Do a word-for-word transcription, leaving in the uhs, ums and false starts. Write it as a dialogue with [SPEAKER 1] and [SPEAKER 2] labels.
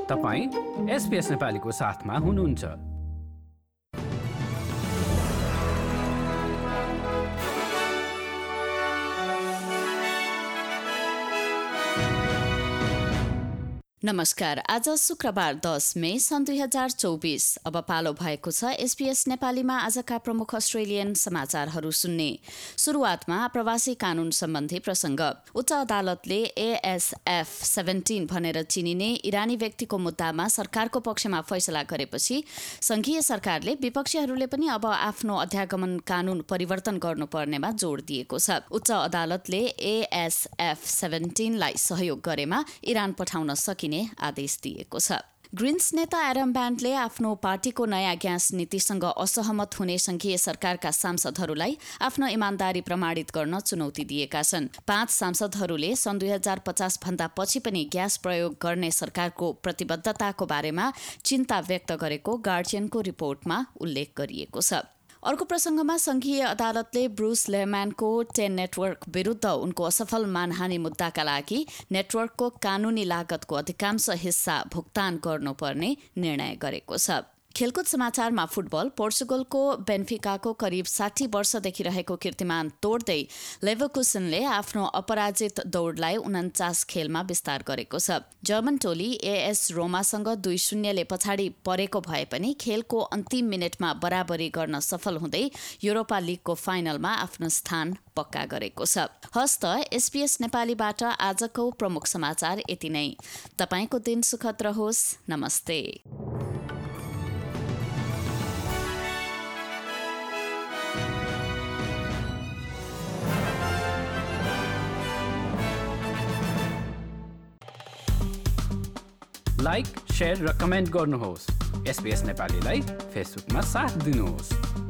[SPEAKER 1] तपाईँ एसपीएस नेपालीको साथमा हुनुहुन्छ।
[SPEAKER 2] नमस्कार। आज शुक्रबार दस मे सन् दुई हजार चौबिस। अब पालो भएको छ एसपीएस नेपालीमा आजका प्रमुख अस्ट्रेलियन समाचारहरू सुन्ने। सुरुवातमा प्रवासी कानून सम्बन्धी प्रसंग। उच्च अदालतले एएसएफ सत्रह भनेर चिनिने इरानी व्यक्तिको मुद्दामा सरकारको पक्षमा फैसला गरेपछि संघीय सरकारले विपक्षीहरूले पनि अब आफ्नो अध्यागमन कानून परिवर्तन गर्नुपर्नेमा जोड़ दिएको छ। उच्च अदालतले एएसएफ सत्रह लाई सहयोग गरेमा इरान पठाउन सकिने आदेश दिएको छ। ग्रीन्स नेता एडम ब्यान्डले आफ्नो पार्टीको नयाँ ग्यास नीतिसँग असहमत हुने संघीय सरकारका सांसदहरूलाई आफ्नो इमानदारी प्रमाणित गर्न चुनौती दिएका छन्। पाँच सांसदहरूले सन् दुई हजार पचास भन्दा पछि पनि ग्यास प्रयोग गर्ने सरकारको प्रतिबद्धताको बारेमा चिन्ता व्यक्त गरेको गार्जियनको रिपोर्टमा उल्लेख गरिएको छ। अर्को प्रसंगमा संघीय अदालतले ब्रुस लेहम्यानको टेन नेटवर्क विरुद्ध उनको असफल मानहानि मुद्दाका लागि नेटवर्कको कानूनी लागतको अधिकांश हिस्सा भुक्तान गर्नुपर्ने निर्णय गरेको छ। खेलकुद समाचारमा फुटबल। पोर्चुगलको बेन्फिकाको करिब साठी वर्षदेखि रहेको कीर्तिमान तोड्दै लेभरकुसनले आफ्नो अपराजित दौडलाई उन्चास खेलमा विस्तार गरेको छ। जर्मन टोली एएस रोमासँग दुई शून्यले पछाडि परेको भए पनि खेलको अन्तिम मिनटमा बराबरी गर्न सफल हुँदै युरोपा लिगको फाइनलमा आफ्नो स्थान पक्का गरेको छ। हस्त एसपीएस नेपालीबाट आजको प्रमुख समाचार यति नै। तपाईको दिन सुखद रहोस्। नमस्ते।
[SPEAKER 1] लाइक, शेयर र कमेन्ट गर्नुहोस्। एसपीएस नेपालीलाई फेसबुकमा साथ दिनुहोस्।